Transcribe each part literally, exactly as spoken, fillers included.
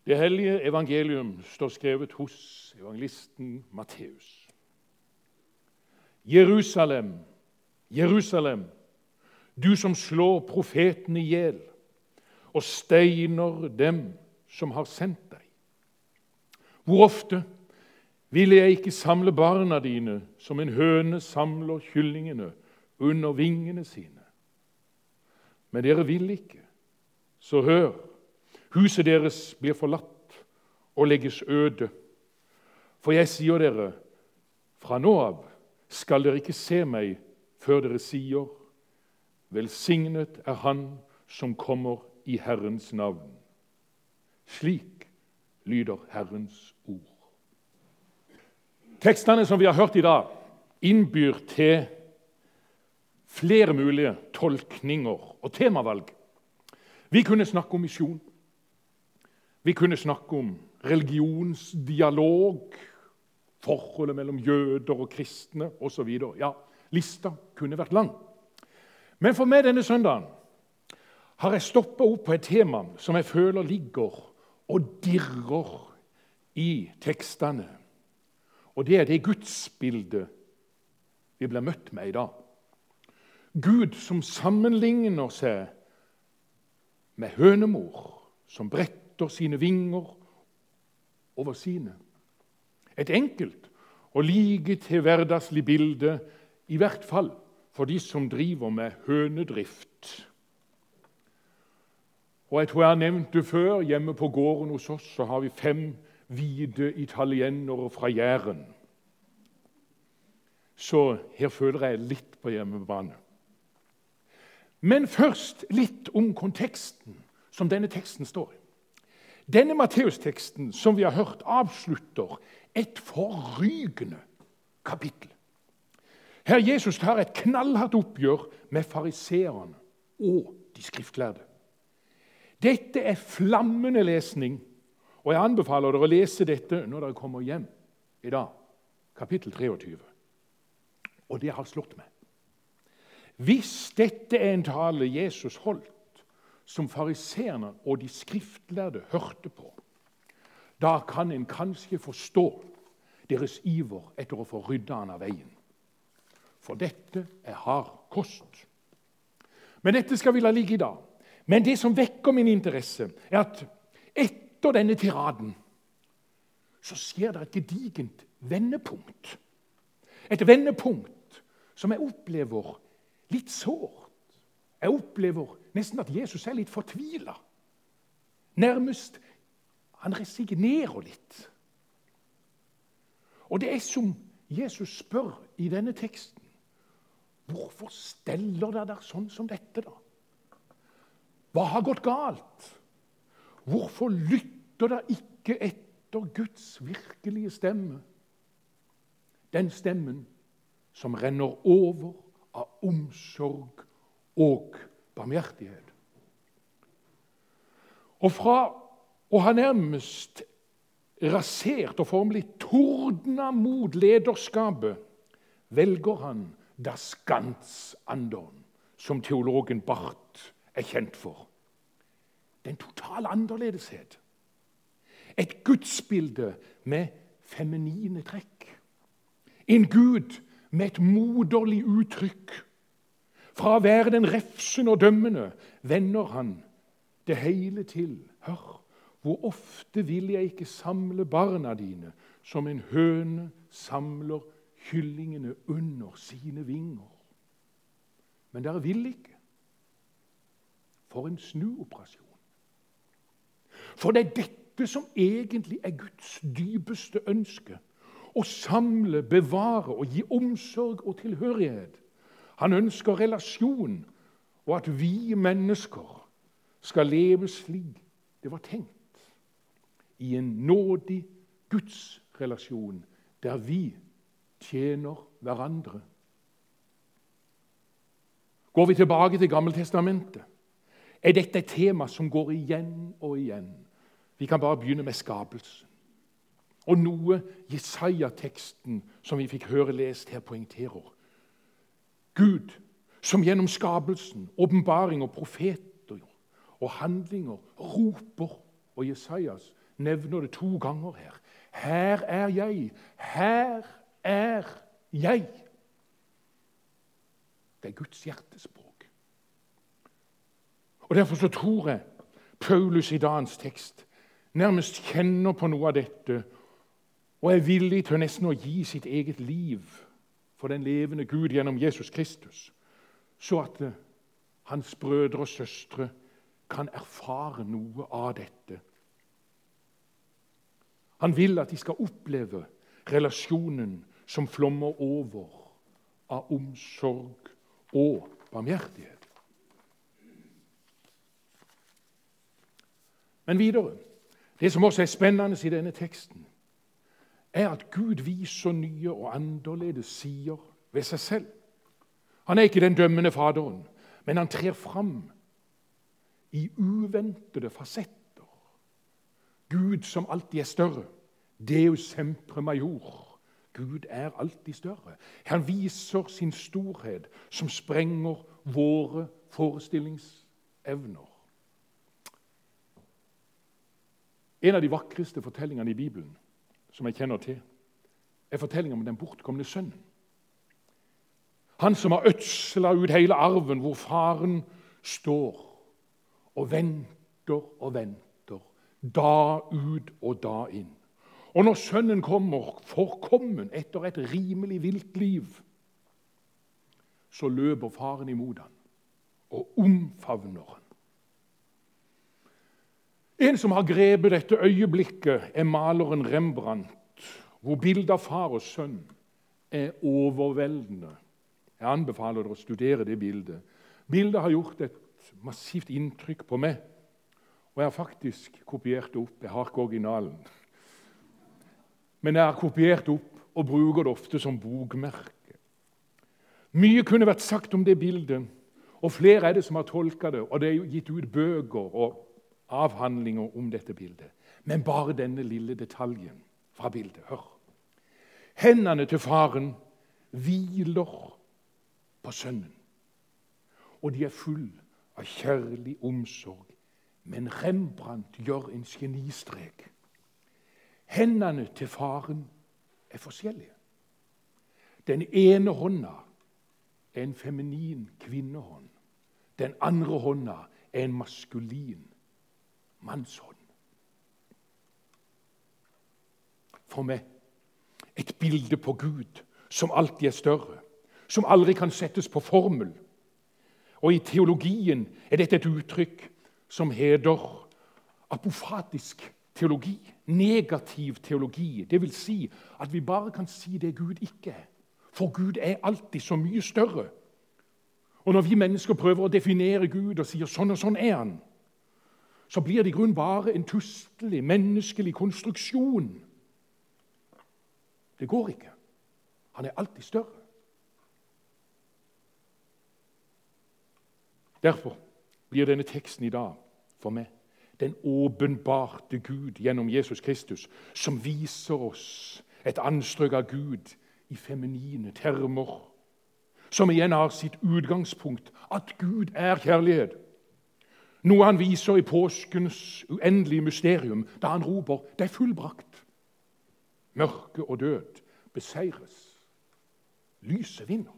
Det hellige evangelium står skrevet hos evangelisten Matteus. Jerusalem, Jerusalem, du som slår profetene i hjel og steiner dem som har sendt deg. Hvor ofte ville jeg ikke samle barna dine som en høne samler kyllingene under vingene sine? Men dere vil ikke, så hør. Huset deres blir forlatt og legges øde. For jeg sier dere, fra nå av skal dere ikke se meg før dere sier, velsignet er han som kommer i Herrens navn. Slik lyder Herrens ord. Tekstene som vi har hørt i dag, innbyr til flere mulige tolkninger og temavalg. Vi kunne snakke om misjon. Vi kunne snakke om religionsdialog, forholdet mellom jøder og kristne osv. Ja, lista kunne vært lang. Men for meg denne søndagen har jeg stoppet opp på et tema som jeg føler ligger og dirrer i tekstene. Og det er det gudsbildet vi blir møtt med i dag. Gud som sammenligner seg med hønemor, som bretter sine vinger over sine. Et enkelt og like til hverdagslig bilde, i hvert fall for de som driver med hønedrift. Og jeg tror jeg har nevnt det før, hjemme på gården hos oss så har vi fem hvite italienere fra Jæren. Så her føler jeg litt på hjemmebane. Men først litt om konteksten som denne teksten står i. Denne Matteus-teksten som vi har hørt avslutter et forrygende kapittel. Her Jesus tar et knallhardt oppgjør med fariseerne og de skriftlærde. Dette er flammende lesning, og jeg anbefaler dere å lese dette når dere kommer hjem i dag, kapittel treogtyve. Og det har slått meg. Hvis dette er en tale Jesus holdt, som fariseerne og de skriftlærde hørte på, da kan en kanskje forstå deres iver etter å få rydda han av veien. For dette er hard kost. Men dette skal vi la ligge i dag. Men det som vekker min interesse, er at etter denne tiraden så skjer det et gedigent vendepunkt. Et vendepunkt som jeg opplever litt sårt. Jeg opplever nesten at Jesus er litt fortvilet. Nærmest han resignerer litt. Og det er som Jesus spør i denne teksten. Hvorfor steller dere der sånn som dette da? Hva har gått galt? Hvorfor lytter dere ikke etter Guds virkelige stemme? Den stemmen som renner over av omsorg og barmhjertighet. Og fra å ha nærmest rasert og formelig tordna mot lederskapet, velger han das ganz andern, som teologen Barth er kjent for. Den totale annerledeshet. Et gudsbilde med feminine trekk. En Gud med et moderlig uttrykk. Fra å være den refsende og dømmende vender han det hele til. Hør, hvor ofte vil jeg ikke samle barna dine som en høne samler kyllingene under sine vinger. Men dere vil ikke. For en snuoperasjon. For det er dette som egentlig er Guds dypeste ønske. Å samle, bevare og gi omsorg og tilhørighet. Han ønsker relasjon, og at vi mennesker skal leve slik det var tenkt. I en nådig Guds relasjon, der vi tjener hverandre. Går vi tilbake til Gammeltestamentet, er dette et tema som går igjen og igjen. Vi kan bare begynne med skapelsen. Og noe Jesaja-teksten som vi fikk høre lest her poengterer. Gud som gjennom skapelsen, åpenbaring og profeter og handlinger roper, og Jesajas nevner det to ganger her. Her er jeg. Her er jeg. Det er Guds hjertespråk. Og Derfor så tror jeg Paulus i dagens tekst nærmest kjenner på noe av dette og er villig til nesten å gi sitt eget liv for den levende Gud gjennom Jesus Kristus, så at hans brødre og søstre kan erfare noe av dette. Han vil at de skal oppleve relasjonen som flommer over av omsorg og barmhjertighet. Men videre, det som også er spennende i denne teksten, er at Gud viser nye og annerledes sider ved seg selv. Han er ikke den dømmende faderen, men han trer fram i uventede fasetter. Gud som alltid er større. Deus sempre major. Gud er alltid større. Han viser sin storhet som sprenger våre forestillingsevner. En av de vakreste fortellingene i Bibelen som jeg kjenner til, er fortellingen om den bortkomne sønnen. Han som har ødslet ut hele arven, hvor faren står og venter og venter, da ut og da inn. Og når sønnen kommer forkommen etter et rimelig vilt liv, så løper faren imot han og omfavner han. En som har grepet dette øyeblikket, er maleren Rembrandt, hvor bildet av far og sønn er overveldende. Jeg anbefaler dere å studere det bildet. Bildet har gjort et massivt inntrykk på meg, og jeg har faktisk kopiert det opp. Jeg har ikke originalen. Men jeg har kopiert det opp og bruker det ofte som bokmerke. Mye kunne vært sagt om det bildet, og flere er det som har tolket det, og det er jo gitt ut bøker og avhandlinger om dette bildet. Men bare denne lille detaljen fra bildet. Hør. Hendene til faren hviler på sønnen, og de er full av kjærlig omsorg. Men Rembrandt gjør en genistrek. Hendene til faren er forskjellige. Den ene hånda er en feminin kvinnehånd. Den andre hånda er en maskulin mannshånd. For meg et bilde på Gud som alltid er større, som aldri kan settes på formel. Og i teologien er dette et uttrykk som heter apofatisk teologi, negativ teologi. Det vil si at vi bare kan si det Gud ikke er. For Gud er alltid så mye større. Og når vi mennesker prøver å definere Gud og sier sånn og sånn er han, så blir det i grunn bare en tustelig, menneskelig konstruksjon. Det går ikke. Han er alltid større. Derfor blir denne teksten i dag for meg den åpenbarte Gud gjennom Jesus Kristus, som viser oss et anstrøk av Gud i feminine termer, som igjen har sitt utgangspunkt at Gud er kjærlighet. Noe han viser i påskens uendelige mysterium, da han roper, det er fullbrakt. Mørke og død beseires. Lyset vinner.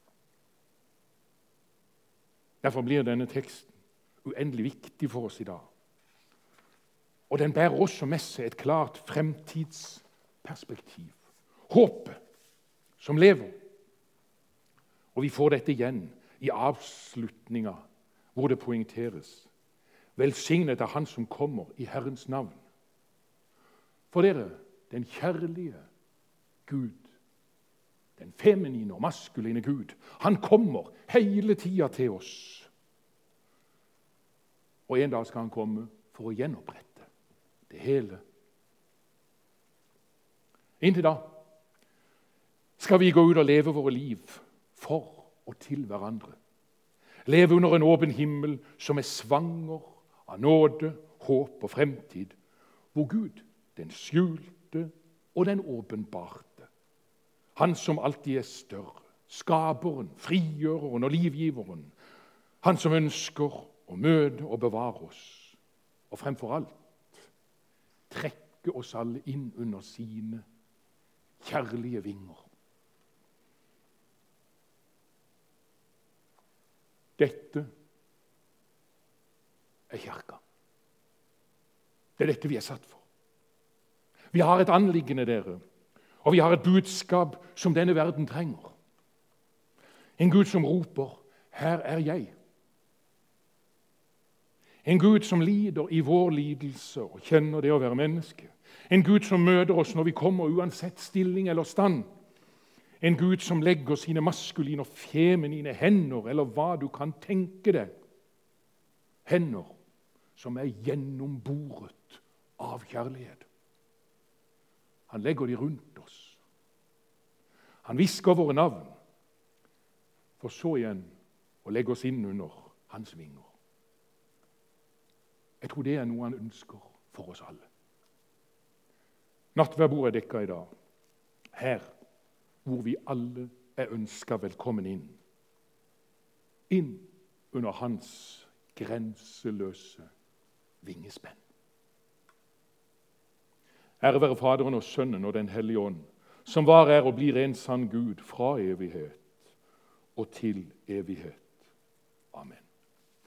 Derfor blir denne teksten uendelig viktig for oss i dag. Og den bærer også med seg et klart fremtidsperspektiv. Håpet som lever. Og vi får dette igjen i avslutninga, hvor det poengteres. Velsignet er han som kommer i Herrens navn. For dere, den kjærlige Gud, den feminine og maskuline Gud, han kommer hele tida til oss. Og en dag skal han komme for å gjenopprette det hele. Inntil da skal vi gå ut og leve våre liv for og til hverandre. Leve under en åpen himmel som er svanger av nåde, håp og fremtid, hvor Gud, den skjulte og den åpenbarte, han som alltid er større, skaperen, frigjøreren og livgiveren, han som ønsker å møte og bevare oss, og fremfor alt trekke trekke oss alle inn under sine kjærlige vinger. Dette er kirka. Det er dette vi er satt for. Vi har et anliggende, dere, og vi har et budskap som denne verden trenger. En Gud som roper, her er jeg. En Gud som lider i vår lidelse og kjenner det å være menneske. En Gud som møter oss når vi kommer uansett stilling eller stand. En Gud som legger sine maskuline og feminine hender, eller hva du kan tenke deg. Hender som er gjennomboret av kjærlighet. Han legger de rundt oss. Han hvisker våre navn, for så igjen å legge oss inn under hans vinger. Jeg tror det er noe han ønsker for oss alle. Nattverdbordet er dekket i dag. Her hvor vi alle er ønsket velkommen inn. Inn under hans grenseløse vingespenn. Ære være Faderen og Sønnen og Den hellige ånd, som var, er og blir en sann Gud fra evighet og til evighet. Amen.